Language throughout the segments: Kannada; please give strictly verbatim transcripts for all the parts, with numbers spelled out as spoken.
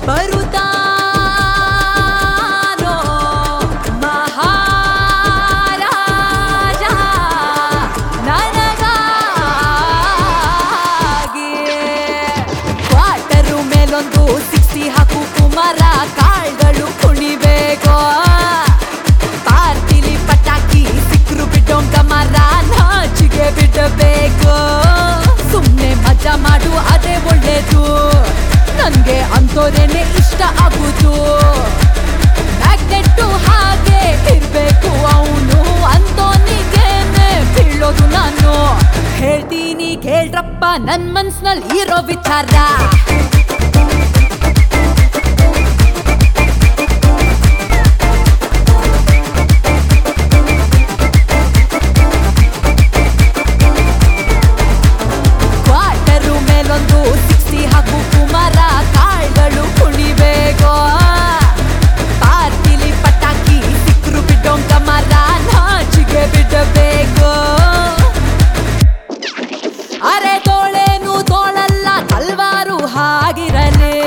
ಬರುತ್ತಾನೋ ಮಹಾರಾಜ ನನಗಾಗಿ ಕ್ವಾರ್ಟರು ಮೇಲೊಂದು ಸಿಕ್ಸ್ಟಿ ಹಾಕು ಕುಮಾರ ಕಾಳ್ಗಳು ಕುಣಿಬೇಕೋ ಪಾರ್ಟಿಲಿ ಪಟಾಕಿ ಸಿಕ್ರು ಬಿಡೋಂಗ ಮರ ನಾಚಿಗೆ ಬಿಡಬೇಕು ಸುಮ್ನೆ ಮಜಾ ಮಾಡು ಅದೇ ಒಳ್ಳೇದು ನನ್ಗೆ ಅಂತೋರೇನೆ ಇಷ್ಟ ಆಗುದು ಮ್ಯಾಗ್ನೆಟ್ಟು ಹಾಗೆ ಇರ್ಬೇಕು ಅವನು ಅಂತೋನಿಗೇನೆ ಬೀಳೋದು ನಾನು ಹೇಳ್ತೀನಿ ಕೇಳ್ರಪ್ಪ ನನ್ ಮನ್ಸ್ನಲ್ಲಿ ಇರೋ ವಿಚಾರ ಅರೆ ತೋಳೇನು ತೋಳಲ್ಲ ಕಲ್ವಾರು ಹಾಗಿರಲಿ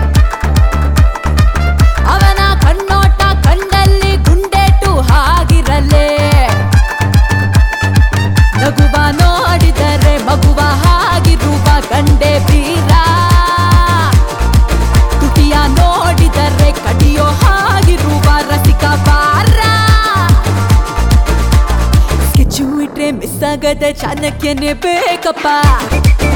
ಅವನ ಕಣ್ಣೋಟ ಕಣ್ಣಲ್ಲಿ ಗುಂಡೇಟು ಹಾಗಿರಲಿ ನಗುವ ನೋಡಿದರೆ ಮಗುವ ಹಾಗಿರುವ ಗಂಡೆ ಬೀರ ತುಟಿಯ ನೋಡಿದರೆ ಕಡಿಯೋ ಹಾಗಿರುವ ರಸಿಕ ಬಾರ ಸ್ಕೆಚ್ಚು ಇಟ್ರೆ ಮಿಸ್ ಆಗದೆ ಚಾಣಕ್ಯನೇ ಬೇಕಪ್ಪ